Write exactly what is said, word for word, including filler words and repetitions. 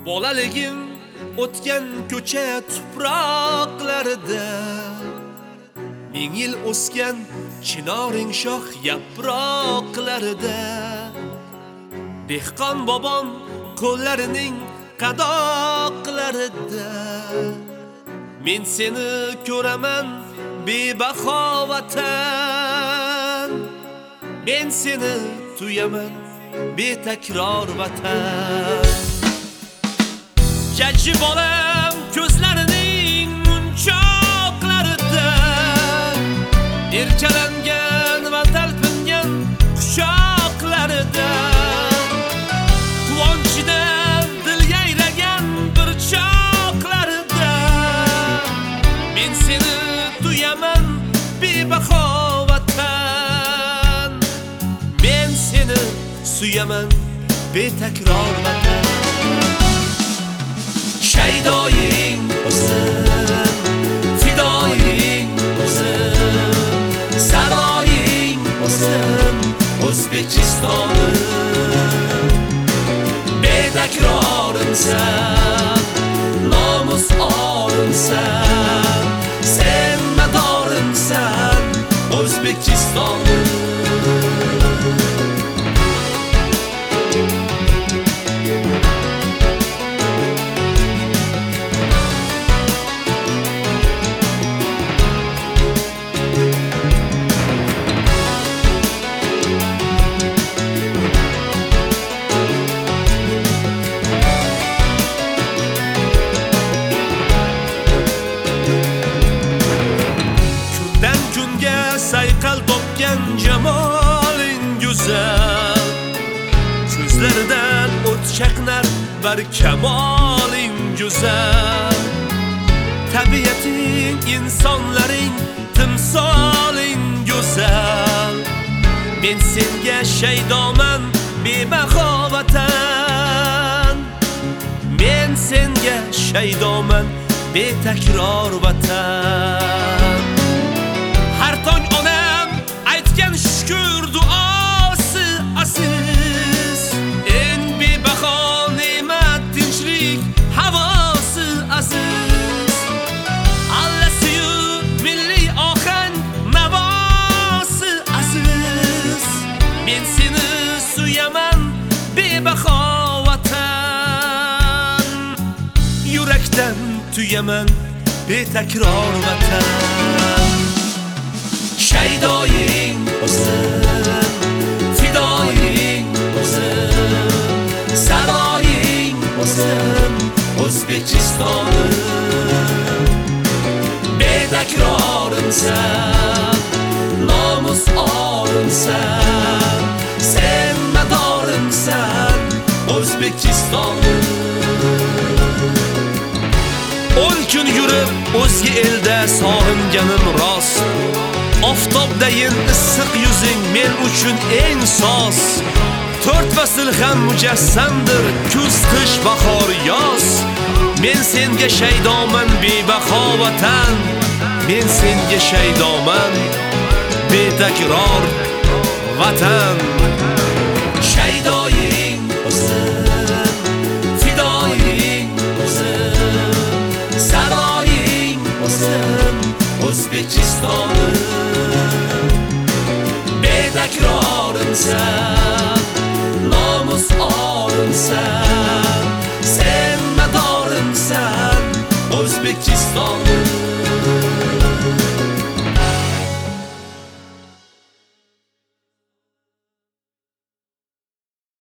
Bolaligim o'tgan ko'cha tuproqlarida, ming yil o'sgan chinoring shox yaproqlarida, dehqon bobom qo'llarining qadoqlarida men seni ko'raman bebaho vatan, men seni tuyaman betakror vatan. Jajji bolam ko'zlarining munchoqlarida, erkalangan va talpingan quchoqlarida, quvonchidan dil yayragan bir choqlarida men seni tuyaman bebaho vatan, men seni suyaman betakror vatan. Shaydoying o'zim, fidoying o'zim, saroying o'zim, O'zbekistonim. Betakrorimsan, nomus orimsan, sen madorimsan, O'zbekistonim. Sayqal topgan jamoling go'zal, ko'zlaridan o't chaqnar bir kamoling go'zal. Tabiating, insonlaring, timsoling go'zal. Men senga shaydoman bebaho vatan, men senga shaydoman betakror vatan. Har tong onam aytgan shukr duosi aziz, eng bebaho ne'mat tinchlik havosi aziz. Allasiyu milliy ohang navosi aziz, men seni suyaman bebaho vatan, yurakdan tuyaman betakror vatan. Shaydoying o'zim, fidoying o'zim, saroying o'zim, O'zbekistonim. Betakrorimsan, nomus orimsan, sen madorimsan, O'zbekistonim. o'n kun yurib o'zga elda sog'inganim rost, oftobdayin issiq yuzing men uchun eng soz. To'rt fasl ham mujassamdir, kuz, qish, bahor, yoz. Men senga shaydoman bebaho vatan, men senga shaydoman betakror vatan. Shaydoying o'zim, fidoying o'zim, saroying o'zim, O'zbekistonim. Betakrorimsan, nomus orimsan,